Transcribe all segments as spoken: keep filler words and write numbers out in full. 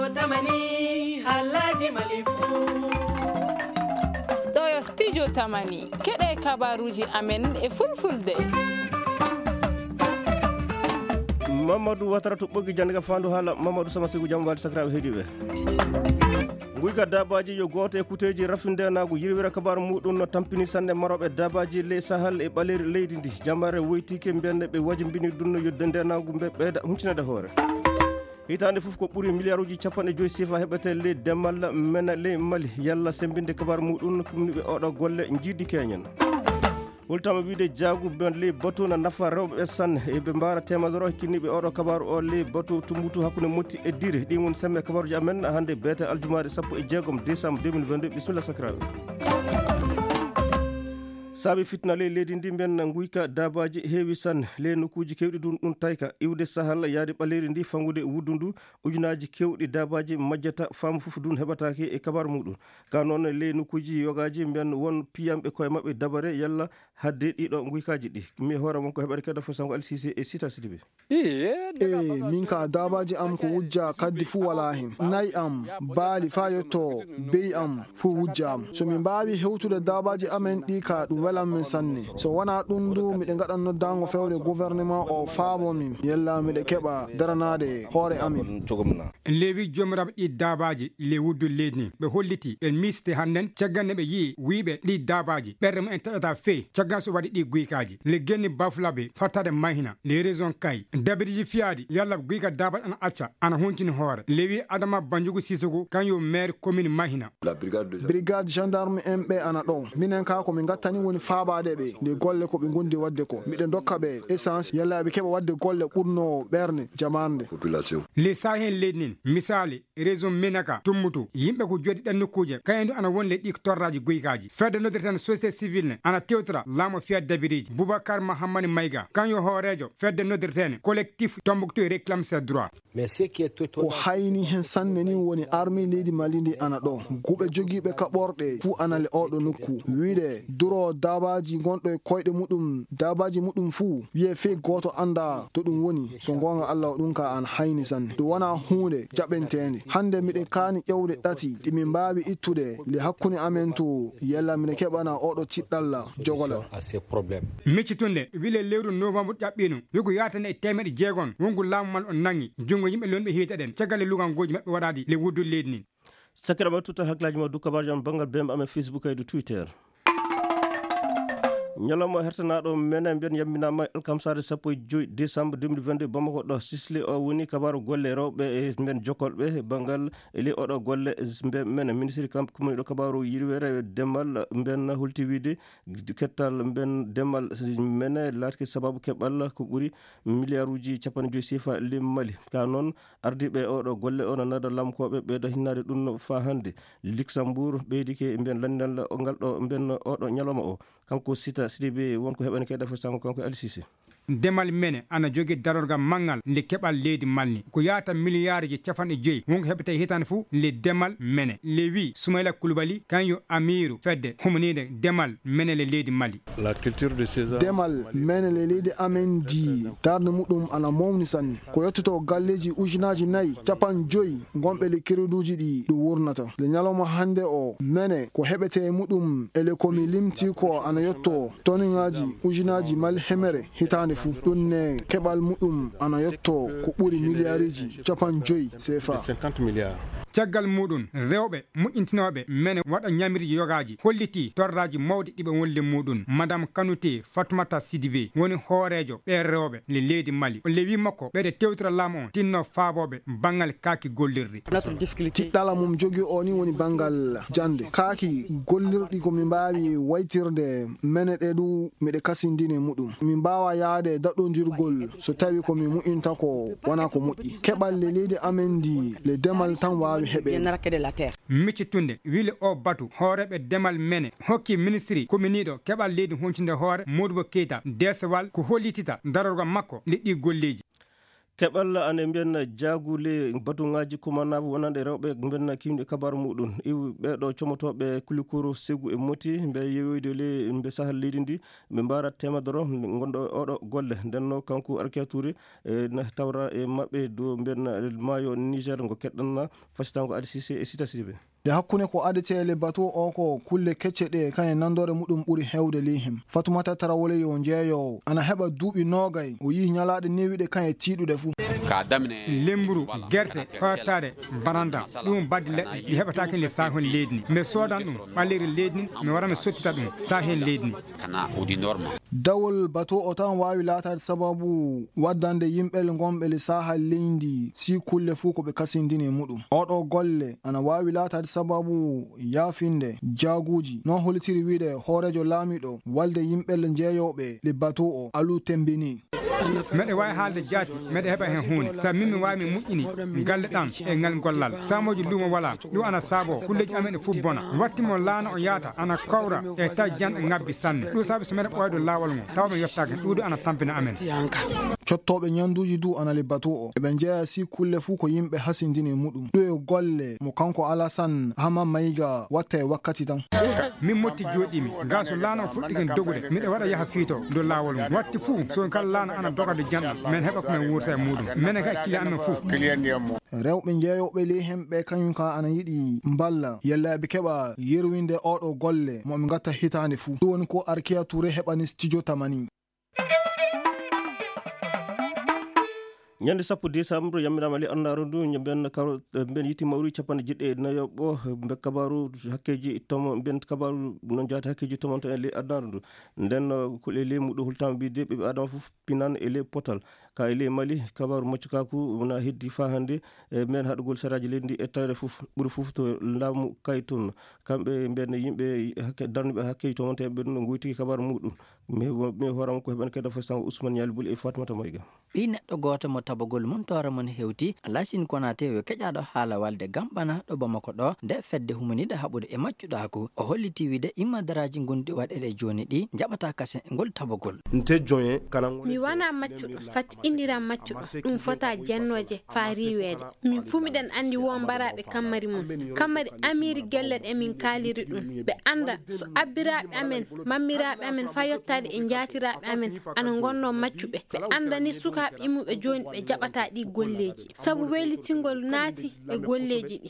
tamani halaji malifu ɗo studio tamani keɗe kabaruji amen e fulfulde. Mamadou Watara to ɓoggi jannga fandu haala Mamadou sama sigu jam walde sakiraɓe heediɓe guyka dabaji yo goto e kuteji rafindenago yirwira kabaru muɗum no tampini sanne maroɓe dabaji ley sahal e ɓaleri leydi ndi jamare woytike mbiyande ɓe wajimbini ɗum yodde ndenago ɓe ɓeyda humcinade hoore hitande foof ko ɓuuri milliard uji capanɗe joyi sifa heɓete ley demal mena ley Mali yalla sembinde kabaru muɗum kumniɓe oɗo golle jiidi keñen wultama wiide jaagu ben ley batu na nafa rewɓe sanne e ɓe mbara temadoro kinniɓe oɗo kabaru o ley batu tumbutu hakkude motti e dire ɗin woni semme kabaruji amen hande beete aljumade sappo e jeegom décembre deux mille vingt-deux bisimilla sakiraɓe saabi fitna ley leydi ndi mbiyen guyka dabaji heewi sanne ley nokkuji kewɗi ɗum ɗum tayka iwde sahal yaade ɓaleri ndi fangude wuddu ndu ujunaji kewɗi dabaji majjata faamu fof dun heɓataki e kabaru muɗum ka noon ley nokkuji yogaji mbiyen won piyamɓe koye mabɓe dabare yalla hadde ɗiɗo guykaji ɗi mi hoore mon ko heɓata keddo fo sango alsisi e sita sidiɓe e min ka dabaji am ko wujja kaddi fuu wala hen nayi am baali fa yetto beyi am fuu wujja am so min mbawi hewtude dabaji amen ɗi ka ɗum welan min sanne so wona ɗum du miɗe gaɗan noddango fewde gouvernement o faabo min yella miɗe keɓa daranade hoore amin lewi jomiraɓe ɗi dabaji le wuddu leydi ni ɓe holliti ɓe misde hannden cagganne ɓe yii wiɓe ɗi dabaji ɓerde mumen taƴata fee caggan so waɗi ɗi guykaji le genni bafulaɓe fattade mahina les raison kay dabiriji fiyadi yalla guyka dabaji ana acca ana huncini hoore lewi adama banjugu sisogo kanyo maire commune mahina brigade gendarme en ɓe ana ɗon minen ka komin gattani woni faabade ɓe nde golle ko ɓe gondi wadde ko miɗen dokka ɓe essence yalla ɓe keɓa wadde golle ɓurno ɓerne jamande population les sahen leydi nin misali raison menaka tummutu yimɓe ko jooɗi ɗan nokkuje kayendu ana won le ɗi torraji guykaji fedde noddirten société civile ne ana tewtora laamo fiya dabiriji boubacar mahamani mayga kanyo hoorejo fedde noddirtene collectif tombouctou e réclame ses droits ko hayni hen sanne ni woni armée leydi Mali ndi ana ɗo guɓe jogiiɓe kaɓorɗe fuu ana le oɗo nokku wiide duro dabaji gonɗo e koyɗe muɗum dabaji muɗum fuu wiye fe goto anda to ɗum woni so gonga Allah ɗum ka an hayni sanne ɗum wona hunde jaɓentende hande miɗe kaani ƴewde ɗati ɗimin mbawi ittude le hakkunde amen to yalla miɗe keɓana oɗo tiɗɗalla jogola miccitunde wile lewru novembre ƴaɓɓino wiko yatane e temedde jeegon wongu laamu man on nangi jungo yimɓe lonɓe hiitaɗen caggal e lugangoji maɓɓe waɗadi le wuddu leydi ni sakiraɓe tutta hakkillaji ma du kabaruji am banggal bemɓe amen Facebook e du Twitter ñalawma hertanaɗo menen mbiyen yamminama alkamsade sappo e joyi décembre deux mille vingt-deux Bamako ɗo Sicily o woni kabaru golle rewɓe e men jokkolɓe banggal eli oɗo golle mbe men ministre kam kumani ɗo kabaru yirwere demal mben hulti wiide kettal mben demal mene latki sababu keɓal ko ɓuuri milliard uji capanɗe joyi sifa li Mali ka noon ardiɓe oɗo golle o no nada lamkoɓe ɓeɗo hinnade ɗum fa hande Luxembourg ɓeydike mben landal ngal ɗo mben oɗo ñalawma o kanko sita sidiɓe wonko heɓani kayɗa fo sango kanko alsisi demal mene ana jogui darorgal manggal nde keɓal leydi malni ko yata milliard ji capanɗe joyyi wonko heɓete hitande fou le demal mene le wi Soumaïla Coulibaly kanyo amiru fedde humanide demal mene le leydi Mali la culture de César demal mene le leydi amen di darde muɗum ana mawni sanne ko yettoto galleji ujunaji nayyi capan joyyi gonɓe le créduji ɗi ɗum wurnata le ñalawma hande o mene ko heɓete muɗum ele komi limti ko ana yetto toniŋaji ujunaji mal hemere hitande fu ɗum ne keɓal muɗum ana yetto ko ɓuri milliardji capan joyi C F A cinquante milliards caggal muɗum rewɓe moƴƴintinoɓe mene waɗa ñamirji yogaji holliti torraji mawɗi ɗiɓe wonle muɗum madame Kanouté Fatoumata Sidibé woni hoorejo ɓe rewɓe le leydi Mali o lewi makko ɓeɗe tewtira laamu on tinno faaboɓe banggal kaaki gollirɗi tiɗɗala mum jogui o ni woni banggal jande kaaki gollirɗi komin mbawi waytirde mene ɗe ɗu miɗe kasindine muɗum min mbawa yaade daɗodirgol so tawi komin mu'inta ko wona ko moƴƴi keɓal le leydi amen ndi le demal tan wawi heɓe miccitunde wile o batu hooreɓe demal mene hokki ministre communiɗo keɓal leydi huncinde hoore Modibo Keita desewal ko hollitita darorgal makko leɗɗi golleji keɓal ane mbiyen jagule batuŋaji kumanaɓe wonande rewɓe mbiyen kimɗe kabaru muɗum iw ɓeɗo comotoɓe kulikuru segu e moti mbe yeyoyde le mbe sahal leydi ndi ɓe mbara temedoro gonɗo oɗo golle ndenno kanko Arkia Touré na tawra e mabɓe do mbiyen maayo Niger ngo keɗɗanna fasitango Adi Cissé e Sita Sidibé de hakkunde ko adetele bateau o ko kulle kecce ɗe kañe nandore muɗum ɓuuri hewde lihim. Fatoumata Tarawole yo jeeyowo ana heɓa duuɓi nogay o yi ñalaɗe newiɗe kañe tiiɗude fuu lemburu gerte hottade baranda ɗum badde leɗɗe ɗi heɓatake le sahon leydi ni mi sodan ɗum ɓalleri leydi ni mi wara mi sottita ɗum sahen leydi ni dawol bateau o tan wawi latade sababu waddande yimɓel gonɓe le sahal leydi si kulle fuu ko ɓe kasindini muɗum. Oɗo golle ana wawi latade sababu yafinde jaguji non holitiri wiide hoorejo laamiɗo walde yimɓel jeeyoɓe le bateau o alu tembini meɗe wawi haalde jaati meɗe heɓa hen hunde sa min mi wawi mi moƴƴini galle ɗam e ngal gollal samoji luumo wala ɗum ana saabo kulleji amen e fof bona wattimo laana o yaata ana kawra e taw janɗe ngabbi sanne ɗum saabi so meɗe ɓoyɗo lawol ngo taw ɓe yettake ɗuɗo ana tampina amen cottoɓe ñanduji du ana le bateau o eɓe jeeya si kulle fuu ko yimɓe hasindini muɗum ɗo e golle mo kanko Alassane Hama Mayiga watta e wakkati tan min motti joɗimi ga so laana o fuɗɗiken dogude miɗe waɗa yaaha fiito do lawol ngo watti fuu so kala laana ana dogade janɗal men heɓa komin wurta e muɗum minen ka kili amen fuu rewɓe jeeyoɓe le hemɓe kañum ka ana yiɗi mballa yalla ɓe keɓa yerwinde oɗo golle momi gatta hitande fuu ɗum woni ko Arkia Touré heɓani studio tamani. ñande sappo décembre yamminama le annaru ndu mben karo mben yiti mawri capanɗe jeɗɗe nayo ɓo mbe kabaru hakkeji tomo mben kabaru non jaata hakkeji tomonto e le annaru ndu nden ko le le muɗo hultama bide ɓeɓe adama fof pinan e le potal ka e le Mali kabaru maccukaku wona heddi fa hande men haɗugol saraji leydi ndi e tawre fof ɓuuri fof to laamu kay toon kamɓe mben yimɓe hakke darnuɓe hakkeji tomonteɓe no guytiki kabaru muɗum mi hoorama ko heɓan kedda fastan Ousmane Yali Bouli e Fatoumata Mayiga ɓi neɗɗo goto mo tabogol mum tore mon hewti Lassine Konaté yo keƴaɗo haala walde gambana ɗo Bamako ɗo nde fedde humanide haɓude e maccuɗaku o holliti wiide immandaraji gonɗi waɗeɗe joni ɗi jaɓata kase ngol tabogol mi wana maccuɗo fati indiram maccuɗo ɗum fota jennoje fa riwede min fu miɗen andi wo mbaraɓe kammari mum kammari amiri gelle ɗe min kaliri ɗum ɓe anda so abbiraɓe amen mammiraɓe amen fa yottade e jatiraɓe amen ana gonno maccuɓe ɓe andani sukaɓe immuɓe joni ɓe jaɓata ɗi golleji sabu waylitingol naati e golleji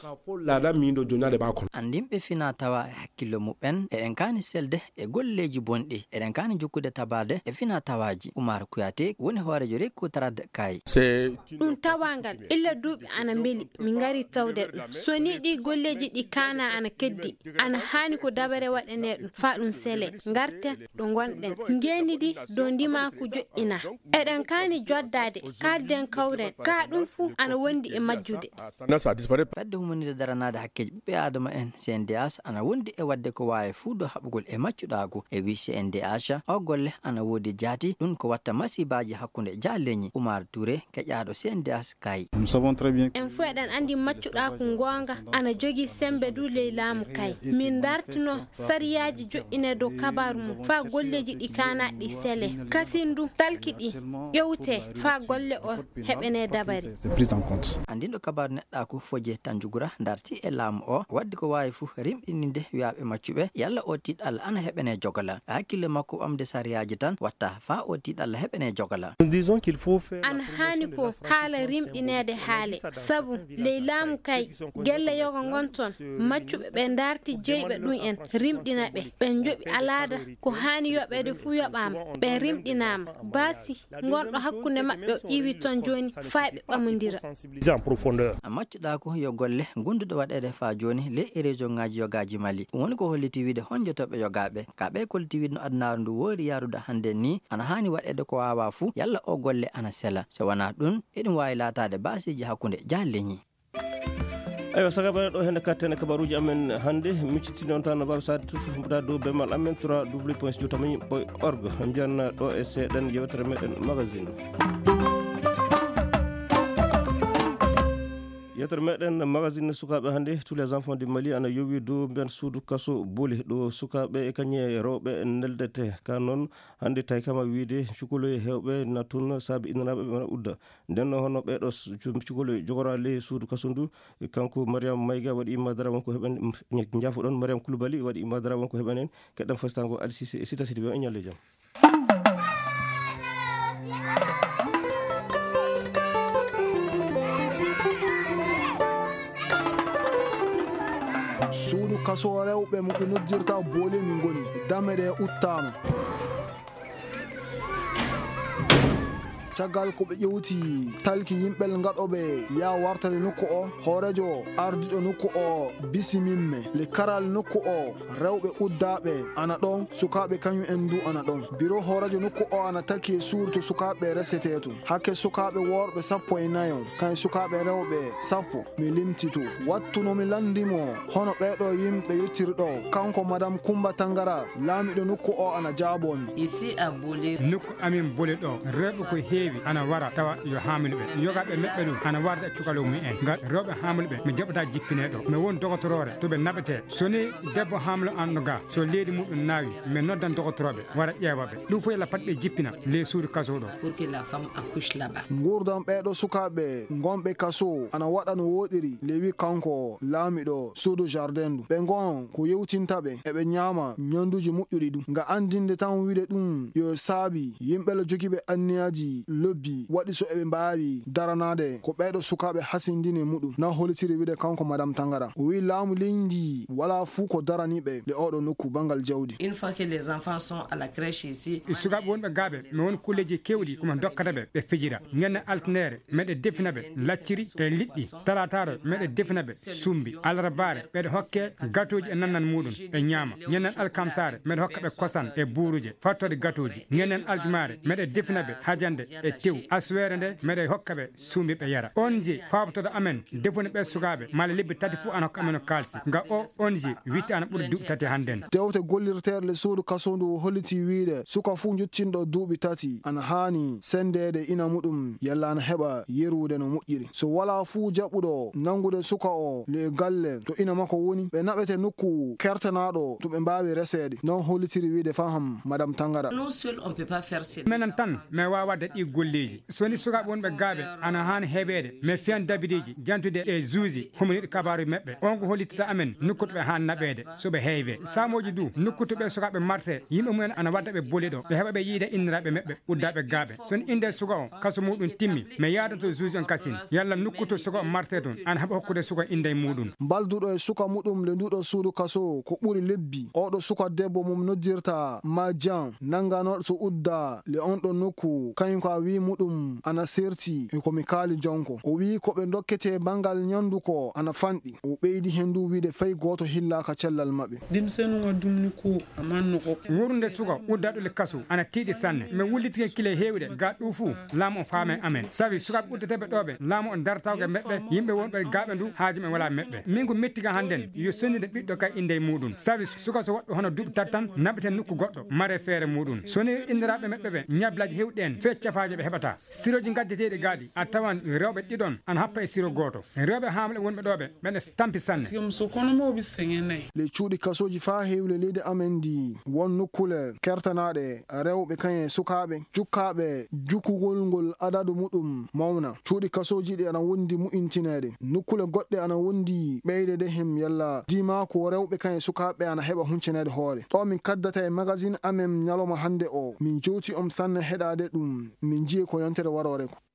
ɗi andimɓe fina tawa e hakkille muɓen eɗen kani selde e golleji bonɗi eɗen kani jokkude tabade e fina tawaji Oumar Kouyaté woni hoorejo rekku tarade kay ɗum tawangal illa duuɓi ana beeli min gari tawde ɗum so ni ɗi golleji ɗi kana ana keddi ana hani ko dabare waɗane ɗum fa ɗum sele garten ɗo gonɗen ngeni ɗi do ndimaku joƴƴina eɗen kani joddade kalden kawren ka ɗum fu ana wondi e majjude fedde humanide daranade hakkeji ɓiɓɓe adama en C N D H ana wondi e wadde ko wawi fuu do haɓugol e maccuɗaku e wi C N D H o golle ana wodi jaati ɗum ko watta masibaji hakkunde jaleñi Oumar Touré keƴaɗo C N D H kay en fu eɗen andi maccuɗaku gonga ana jogui sembe du ley laamu kay min dartino sariyaji joƴƴine dow kabaru mum fa golleji ɗi kana ɗi sele kasindu talki ɗi ƴewte fa golle o heɓene dabari andinɗo kabaru neɗɗaku foje Tanjugura darti e laamu o waddi ko wawi fu rimɗininde wiyaɓe maccuɓe yalla o tiɗalla ana heɓene jogala hakkille makko ɓamde sariyaji tan watta fa o tiɗalla heɓene jogala ana hani ko haala rimɗinede haale sabu ley laamu kay gelle yoga gonton maccuɓe ɓe darti jeyɓe ɗum en rimɗina ɓe ɓe joɓi alada ko hani yoɓede fu yoɓama ɓe rimɗinama basi gonɗo hakkunde maɓɓe o iwi ton joni fa ɓe ɓamodira maccuɗaku yo golle gonduɗo waɗede fa joni le région ngaji yogaji Mali woni ko holliti wiide honjotoɓe yogaɓe ka ɓe kolliti wiide no adnaru ndu woori yarude hande ni ana hani waɗede ko wawa fu yalla o golle ana sela so wona ɗum eɗum wawi latade basiji hakkunde jahaleñi eyo sagaɓe ɗo hende kattene kabaruji amen hannde micciti noon tan baaba sade tufuda dow bemal amen trois w point studio tamañi ɓoy org mbiyanna ɗo e seeɗen yewtere meɗen magazine yetter meɗen magazine sukaɓe hannde tous les enfants du Mali ana yowi dow ben suudu kaso booli ɗo sukaɓe e kañe rewɓe neldete ka noon hannde tawi kama wiide cukoloye hewɓe natun saabi innanaɓe ɓe mana udda nden hono ɓeɗo cukoloye jogora ley suudu kaso ndu kanko Mariam Mayga waɗi imadara wonko heɓen jaafoɗon Mariam Koulibaly waɗi imadara wonko heɓen en keɗɗam fastango Ali Cissé e Sita Sidi ɓe e ñalle jaam. suudu kaso rewɓe mo ɓe noddirta boole min goni dame ɗe uttama caggal ko ɓe ƴewti talki yimɓel gaɗoɓe ya wartade nokku o hoorejo ardiɗo nokku o bisimimme le karal nokku o rewɓe uddaɓe ana ɗon sukaɓe kañum en du ana ɗon biro hoorejo nokku o ana taki e suurto sukaɓe resete to hakke sukaɓe worɓe sappo e nayo kañ sukaɓe rewɓe sappo mi limtito wattuno mi landimo hono ɓeɗo yimɓe yettirɗo kanko madame Coumba Tangara laamiɗo nokku o ana jaabomi ici à Bolé nokku amin Bolé ɗo rewɓe ko heewi ana wara tawa yo haamiluɓe yogaɓe meɓɓe ɗum ana warda e cukalo mumen ngal rewɓe haamiluɓe mi jaɓata jippineɗo mi won dogotorore to ɓe naɓete soni debbo haamilo anno ga so leydi muɗum naawi mi noddan dogotoroɓe wara ƴeewaɓe ɗum fof yala pat ɓe jippina ley suudu kaso ɗo pour que la femme accouche là-bas gurdam ɓeɗo sukaɓe gonɓe kaso ana waɗa no woɗiri lewi kanko laamiɗo suudu jardin du ɓe gon ko yewtintaɓe eɓe ñaama ñanduji moƴƴuɗi ɗum nga andinde tan wiide ɗum yo saabi yimɓele jogiɓe anniyaji lobbi waɗi so eɓe mbawi daranade ko ɓeɗo sukaɓe hasindini muɗum na holitiri wiide kanko madame Tangara o wi laamu leydi wala fuu ko daraniɓe le oɗo nokku bangal jawdi une fois que les enfants sont à la crèche ici sukaɓe wonɓe gaaɓe mi won kulleji kewɗi komo dokkataɓe ɓe fijira ñande altinere meɗe definaɓe lacciri e liɗɗi talataro meɗe definaɓe sumbi alarabare ɓeɗe hokke gatoji e nannan muɗum ɓe ñaama ñanden alkamsare meɗe hokkaɓe kosan e buuruje fattode gatoji ñanden aljumare meɗe definaɓe hajande e tew aswere nde meɗe hokkaɓe sumbi ɓe yara onji fabtoɗo amen defune ɓe sukaɓe mala lebbi tati fuu ana hokka amen o kalsi nga o onji witti ana ɓuuri duuɓi tati hannden dewte gollirteɗe le suudu kaso ndu holliti wiide suka fuu jottinɗo duuɓi tati ana haani sendede ina muɗum yalla ana heɓa yerude no moƴƴiri so wala fuu jaɓɓuɗo nangude suka o le galle to ina makko woni ɓe naɓete nokku kertanaɗo to ɓe mbawi resede non hollitiri wiide faham madame Tangara non seul on peut pas faire ça menen tan mi wawa daɗɗi golleji soni sukaɓe wonɓe gaaɓe ana haani heɓede mais fiyan dabideji jantude e juuji hominiɗo kabaru meɓɓe on ko hollitita amen nokkutoɓe han naɓede soɓe heewe samoji du nokkutoɓe sukaɓe marte yimɓe mumen ana wadda ɓe booli ɗo ɓe heɓa ɓe yiida inniraɓe meɓɓe uddaɓe gaaɓe soni inde suka o kaso muɗum timmi mi yaadato juuji on kasin yalla nokkuto suka o marte toon ana heɓa hokkude suka inde muɗum balduɗo e suka muɗum le nduɗo suudu kaso ko ɓuuri lebbi oɗo suka debbo mum noddirta Madian nanganoɗo so udda le on ɗo nokku kañum ko a wi muɗum ana serti e komi kaali jonko o wi ko ɓe dokkete bangal ñandu ko ana fanɗi o ɓeydi hen ndu wiide fay goto hillaka cellal maɓɓe dimsenugo dumni ko amanno ko wurnde suka uddaɗo le kaso ana tiiɗi sanne mi wullitike kile hewɗe ga ɗu fuu laamu o faame amen sabi sukaɓe uddeteɓe ɗoɓe laamu on dartawge meɓɓe yimɓe wonɓe gaaɓe ndu haaji men wala meɓɓe min ko mettiga hannden yo sonnide ɓiɗɗo kay inde muɗum sabi suka so waɗɗo hono duuɓi tati tan naɓeten nokku goɗɗo mare feere muɗum soni inniraɓe meɓɓe ɓe ñablaji hewɗi en fe cafaji ɓe heɓata siroji gaddeteɗi gaaɗi a tawan rewɓe ɗiɗon ana happa e siro goto rewɓe haamle wonɓe ɗoɓe ɓene tampi sanne so kono moɓe seŋenayi le cuuɗi kasoji fa hewle leydi amen ndi won nokkule kertanaɗe rewɓe kañe sukaɓe jukkaɓe jukkugol ngol adadu muɗum mawna cuuɗi kasoji ɗi ana wondi mu'intinede nokkule goɗɗe ana wondi ɓeydede hem yalla dimako rewɓe kañe sukaɓe ana heɓa huncenede hoore ɗo min kaddata e magazine amen ñaloma hande o min jewti om sanne heɗade ɗum min jiye ko yontere warore ko